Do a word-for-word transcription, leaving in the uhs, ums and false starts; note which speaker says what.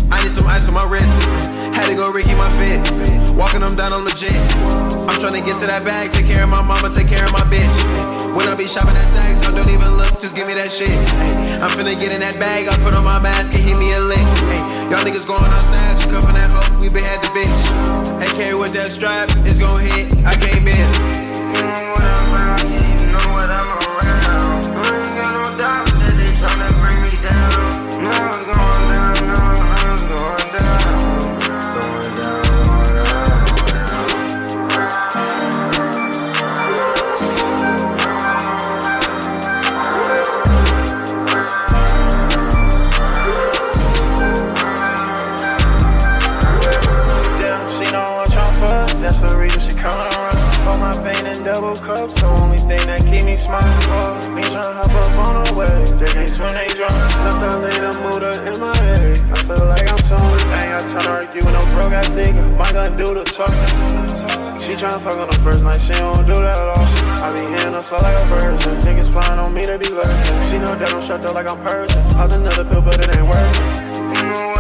Speaker 1: I need some ice on my wrist. Had to go Ricky my fit. Walking them down on legit. I'm tryna get to that bag. Take care of my mama, take care of my bitch. When I be shopping at Saks, I don't even look, just give me that shit. I'm finna get in that bag, I put on my mask and hit me a lick. Y'all niggas going outside, you cuffin' that hoe, we been had the bitch. A K with that strap, it's gon' hit, I can't miss.
Speaker 2: You know what I'm about, yeah, you know what I'm around. I ain't got no doubt that they tryna bring me down. Now it's going down, now, now it's going down. Going down, going down,
Speaker 3: Damn, she know what I'm for, that's the reason she coming around. Hold my pain in double cups, the only thing that keep me smiling. Oh, me tryna hop up on the wave, they can't swim, they drunk. Left out later, moved her in my head. I feel like I'm torn. Ain't got time to argue with no broke ass nigga. My gun do the talking. She tryna fuck on the first night, she don't do that at all. I be hearing her slow like a virgin. Niggas spying on me, they be lurking. She know that I'm shut up like I'm Persian. All another pill, but it ain't working.
Speaker 2: you know what